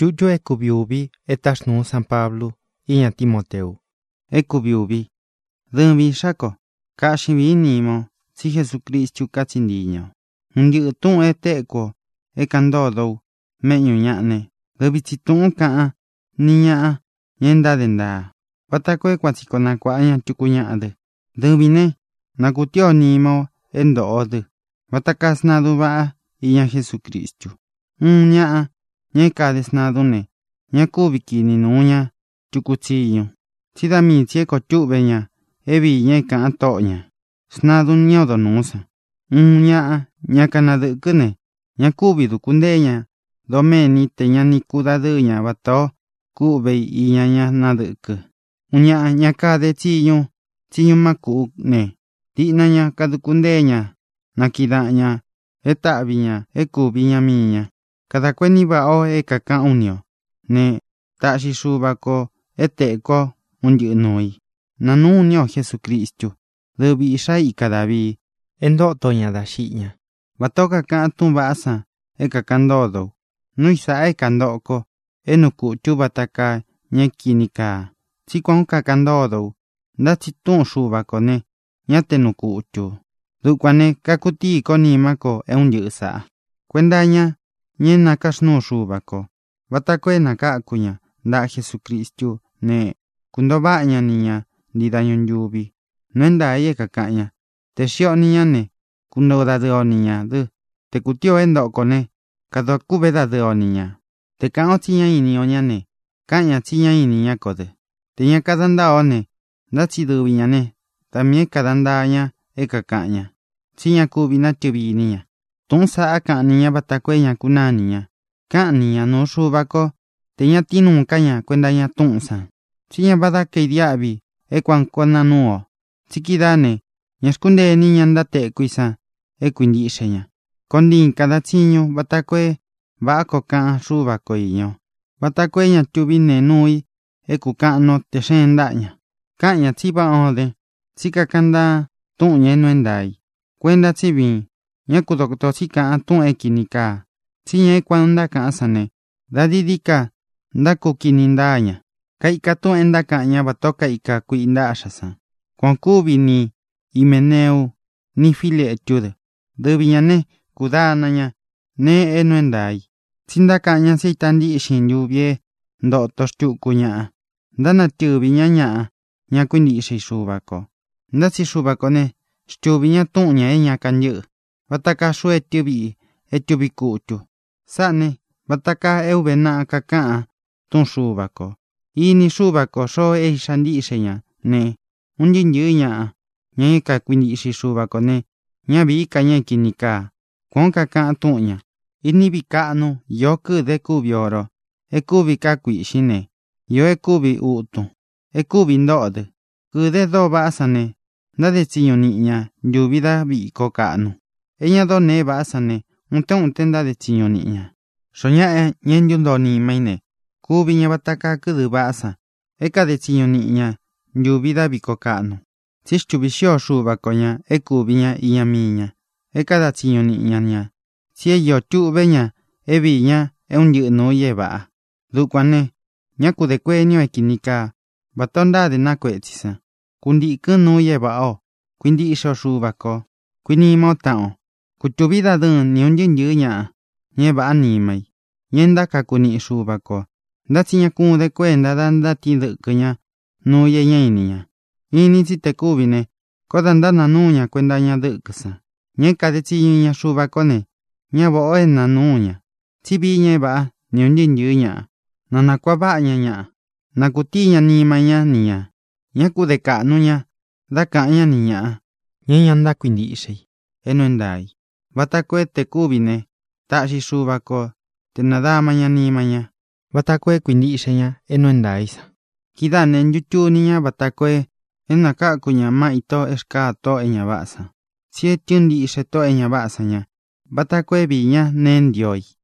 Chuchu ekubiubi etashnu San Pablo iña Timoteo. Ekubiubi. Dëbi shako. Kaxibi nimo si Jesucristo katsindiño. Undyë tu'un eteko ekandodo meñu ña'ne. Dëbi tsitu'un ka'a ni ña'a ñendade nda. Batakue kwatsikona kwa'aña chuku ña'ade. Dëbi ne nakutio nimo endo'ode. Batakasnadu ba'a iña Jesucristo. Ña'a ñekade snadu ne. Ñakubi kini nuña chukutsiño. Sidami tsieko chu'beña ebi ñeka'a to'ña. Snadu ñodo nusa. Ña'a ñakanadɨkɨne. Ñakubi dukundeña domeni te ñanikudadɨña bato ku'be iñaña nadɨkɨ. Ña'a ñakade tsiñu maku ne. Di'naña kadukundeña nakidaña eta'biña ekubiña miña. Kadakueni ba'o ekaka'unio ne ta'xi xubako eteko undyë nui. Nanunio Jesucristo. Dëbi xai kadabi endo'toña daxi'ña. Batoka ka'atun ba'asa ekakandodo. Nuisa ekandoko enuku'tu bataka ñekinika. Tsikon kakandodo. Ndatsitu'un xubako ne ñatenuku'tu. Dukwane kakuti konimako undyë sa'a. Kuendaña ñena kaxnu xubako. Batakue nakakuña nda Jesucristo ne kundoba'ña niña ndidaño nyubi. Nuendai ekakaña. Te xio'niña ne kundodadɨoniña dɨ. Te kutio endoko ne kadokubedadɨoniña. Te ka'o tsiña inioña ne ka'ña tsiña iniña kode. Te ña kadandao ne ndatsidɨbiña ne tamie kadandaña ekakaña. Tsiña kubi natyɨbiniña. Tu'un sa'a ka'niña batakueña kunaniña. Ka'niña nu xubako te ña tinunkaña kuendaña tu'unsa. Tsiña badakei dia'bi ekuankonanuo. Tsikidane ñaxkundeniña ndatekuisa ekuindixeña. Kondin kadatsiñu batakue ba'ako ka'an xubako iño. Batakueña tyubine nui ekuka'no te xendaña. Ka'ña tsiba'ode tsikakanda tu'un nuendai. Kuenda tsibi ñakudokto tsika'a tu'un ekinika. Tsiña ekuanda ka'asane dadidika ndakukinindaña. Kaika tu'un endaka'ña batoka ika kuindaxasa. Kuankubi ni Himeneu ni Filetude. Dëbiña ne kudanaña ne enuendai. Tsindaka'ña seitandixin yubie ndo'to xtyukuña. Ndanatyɨbiña ña'a ñakuindixi xubako. Ndatsi xubako ne xtyubiña tu'unña eñakanyɨ'ɨ. Bataka xuetyɨbi etyubiku'tu. Sa'ne bataka eubena'a kaka'a tu'un xubako. Ini xubako xo eixandixeña ne undyɨnyɨ'ɨ ña'a ña ekakuindixi xubako ne ñabikaña ekinika. Kuon kaka'a tu'unña. Inibi ka'nu yo kɨ'ɨ ekubi oro. Ekubi kakuixi ne. Yo ekubi u'tu. Ekubi ndo'ode. Kɨ'ɨ do ba'asa ne ndade tsiñu ni'ña nyubida viko ka'nu. Eña do ne ba'asa ne unte ndade tsiñu ni'ña. Xoña'a ñendyundo nimai ne. Kubiña bataka kɨ'ɨ ba'asa ekade tsiñu ni'ña nyubida viko ka'nu. Tsixtyubixio xubakoña ekubiña iña miña. Ekada tsiñu ni'ñaña. Tsieyo tyu'beña ebiña undyɨ'ɨ nui eva'a. Dukwane ñakudekuenio ekinika. Batondade nakuetsisa. Kundikɨ nui eva'o. Kuindixio xubako. Kuinimo ta'o. Kutyubida dɨɨn ni undyɨnyɨ'ɨ ña'a. Ñeva'a nimai. Ñendakakuni xubako. Ndatsiña kunde kuenda da ndatidɨkɨña nui eña iniña. Ini tsitekubine koda ndananuña kuendaña dɨkɨsa. Ñekade tsiñuña xubako ne ñavo'o enanuña. Tsibiña eva'a ni undyɨnyɨ'ɨ ña'a. Nanakuaba'ña ña'a. Nakutiña nimaña niña. Ñakudeka'nuña daka'ña ni ña'a. Ñeña ndakuindixei enuendai. Batakue tekubine ta'xi xubako te nadamaña nimaña. Batakue kuindixeña enuendaisa. Kidane nyutyuniña batakue enakakuña maito exkato eña ba'asa. Tsie tyundixe to eña ba'asaña. Batakue biña nendioi.